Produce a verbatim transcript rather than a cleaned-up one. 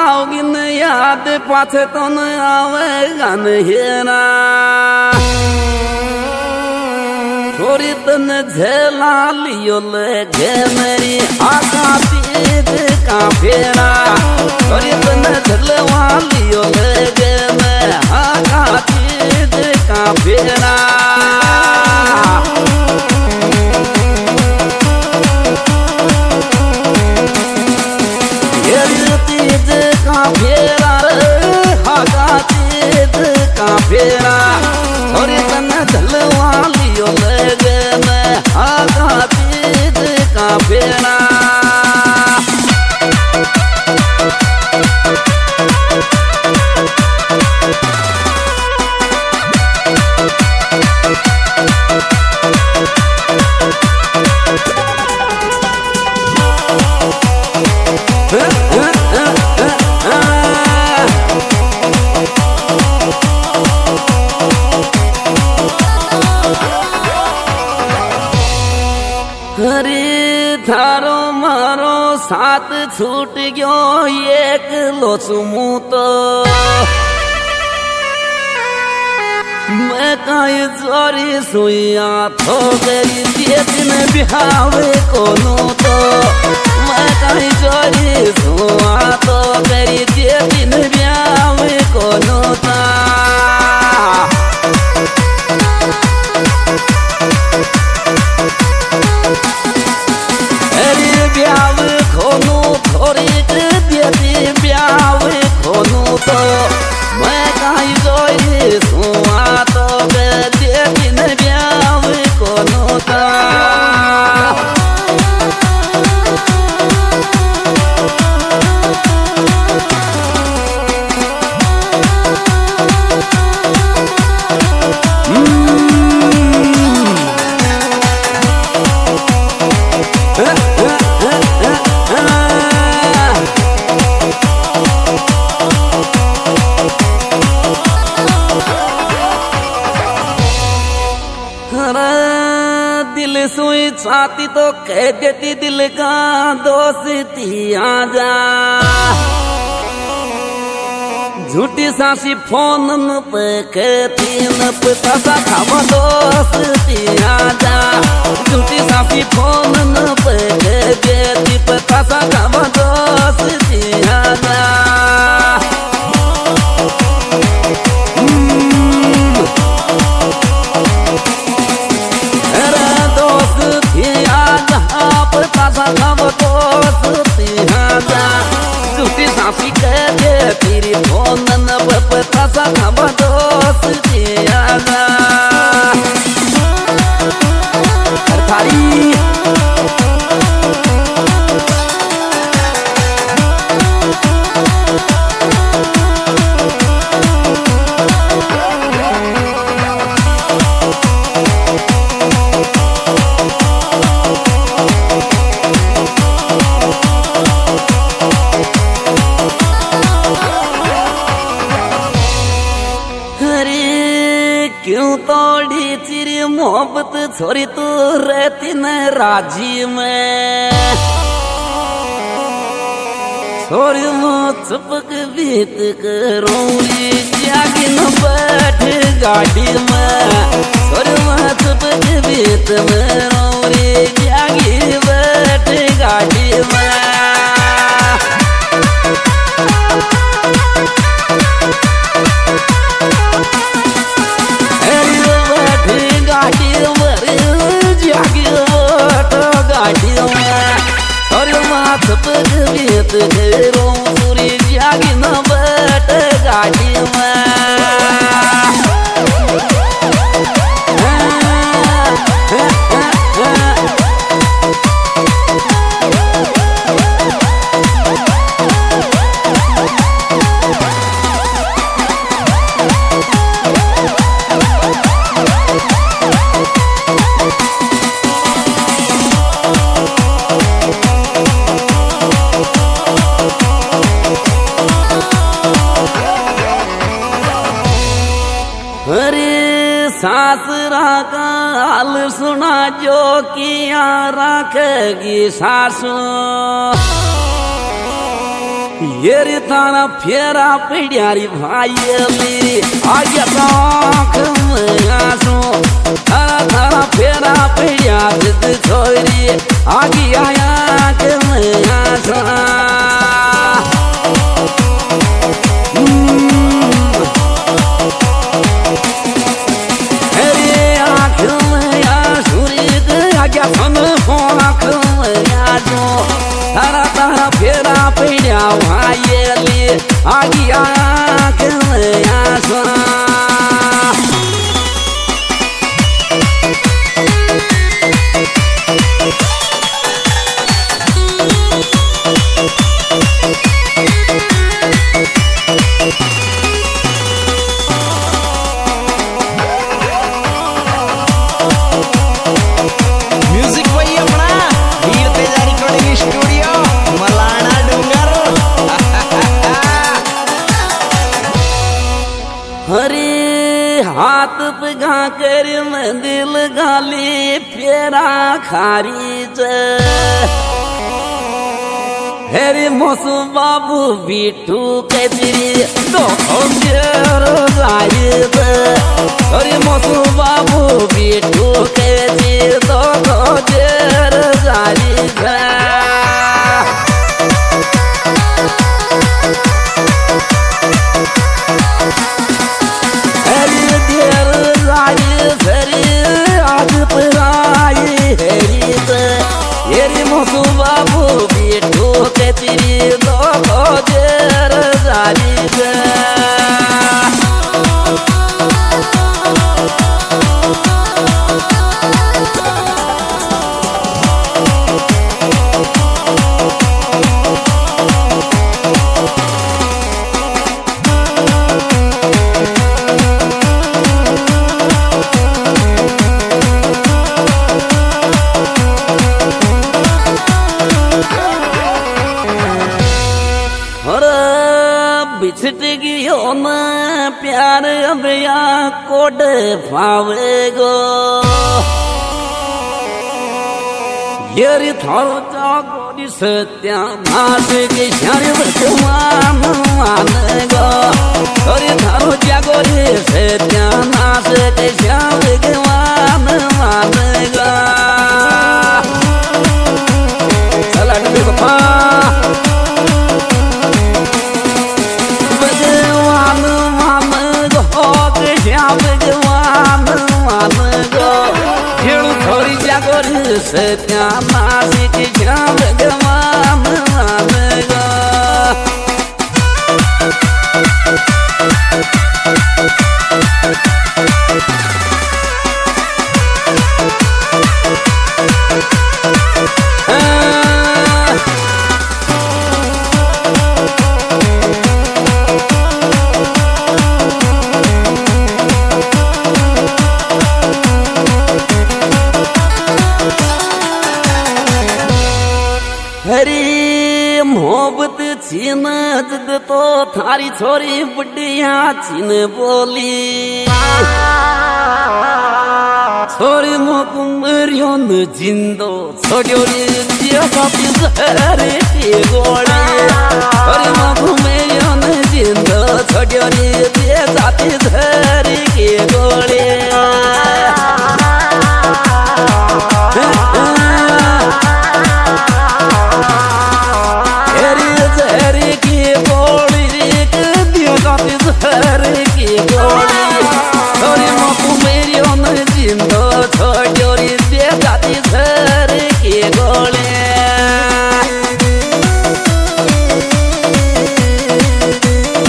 आओगी न याद पाछे तो न आवेगा नहेरा छोरी तन झेला लियो लगे मेरी आका तीज का फेरा छोरी तन झलवा लियो लगे मैं आका तीज का फेरा तीज का फेरा आका तीज का फेरा छोरी तन झलवा लियो लगे मैं आका तीज का फेरा हरे थारो मारो साथ छूट गयो एक लोचमू तो मैं काई चोरी सुइया थो गई दिन बिहावे कोनो तो मैं काई चोरी सुआ तो गई दिन बिहावे कोनो ता ब्याव खोनू थोड़ी देती ब्याव खोनू तो मैं कहीं जोई सुआ तो देती न ब्याव खोनू तो दिल सुई छाती तो कह देती दिल का दोस्ती आजा झूठी सासी फोन न पे कहती न पता सा खावा दोस्ती आजा झूठी सासी फोन न पे कहती पता सा खावा दोस्ती आजा ताजा खब दोस्ती आजा झूठी सासी कह दे तेरी फोन न पता सा खब दोस्ती आजा थारी क्यों तोड़ी चिरी मोहब्बत छोरी तू रहती न राजी में छोरी मो चुपक बीत करूंगी जागी न बैठ गाड़ी में छोरी मो चुपक बीत में रोरी जागी बैठ गाड़ी में बीत घेरों पूरी जागी न बैठ गाड़ी में सासरा का हाल सुना जो किया रखेगी सासू ये रे तारा फेरा पिड़ियारी भाईली आगे आँख में आंसू तारा तारा फेरा पिड़िया जिद छोरी आगे आया आँख में आंसू अरे आँख में आंसू रे आगे सन आँख में आंसू तारा तारा फेरा पिड़िया भाईली आगे आँख में आंसू म्यूजिक वही अपना वीर तेजा रिकॉर्डिंग स्टूडियो मलाना डूंगर। हरे हाथ पगा कर मैं दिल गाली फेरा खारी हेरे मोसू बाबू बिटू के तेरी दो अरे मोसू बाबू बिटू के तेरी दो देर जारी हरी देर जारी फेरी आज पराई हेरी हेरी मोसू बाबू बिटू के तेरी दो देर जारी बिछट गयो न प्यार अबया कोड फावेगो येरी थारो जागोरी सत्या नास के श्यार वर्तमान मानेगो अरे थारो जागोरी सत्या नास के श्यार वर्तमान मानेगो चला देखो पा सत्या नासिक श्याम भगवान मानेगा हरी मोहब्बत छीन जद तो थारी छोरी बुढ़िया छीन बोली छोरी मोकुमरियो न जिंदो छोड़ोरी दिया कापी जहरे की गोली छोरी मोकुमरियो न जिंदो छोड़ोरी दिया कापी जहरे की गोली हरे की गोली